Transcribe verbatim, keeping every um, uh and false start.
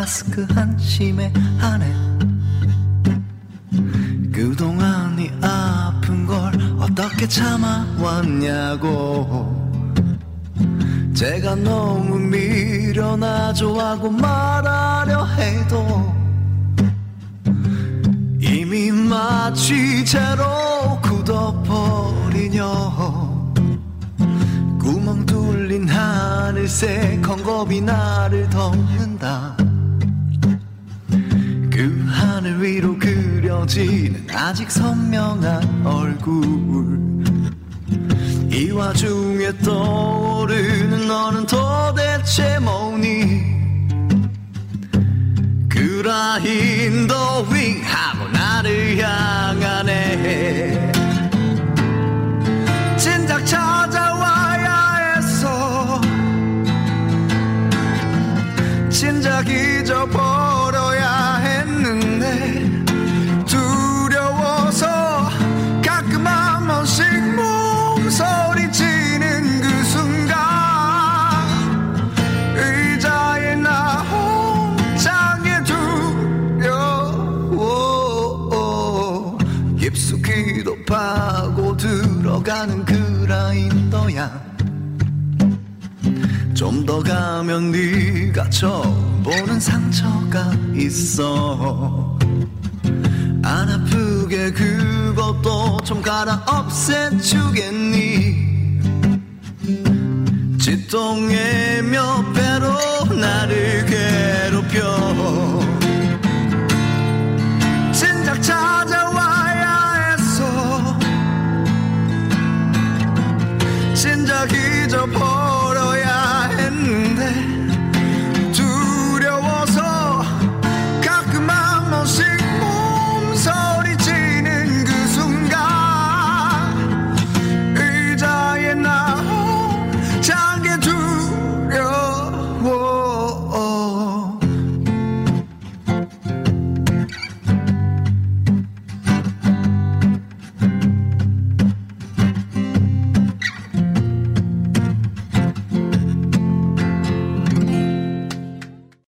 마스크 한심해 하네. 그동안 네 아픈 걸 어떻게 참아왔냐고. 제가 너무 미련하죠 하고 말하려 해도 이미 마치 채로 굳어버리녀. 구멍 뚫린 하늘색 헝겊이 나를 덮는다. 그 하늘 위로 그려지는 아직 선명한 얼굴. 이 와중에 떠오르는 너는 도대체 뭐니. 그라인 더 윙 하고 나를 향하네. 진작 찾아와야 했어. 진작 잊어버려야 했는데 두려워서 가끔 한 번씩 몸서리치는 그 순간 의자에 나 혼자게 두려워. 깊숙이도 파고 들어가는 그라인더야. 좀 더 가면 네가 처음 보는 상처가 있어. 안 아프게 그것도 좀 갈아 없애주겠니. 쥐똥의 몇 배로 나를 괴롭혀. 진작 찾아와야 했어. 진작 잊어버려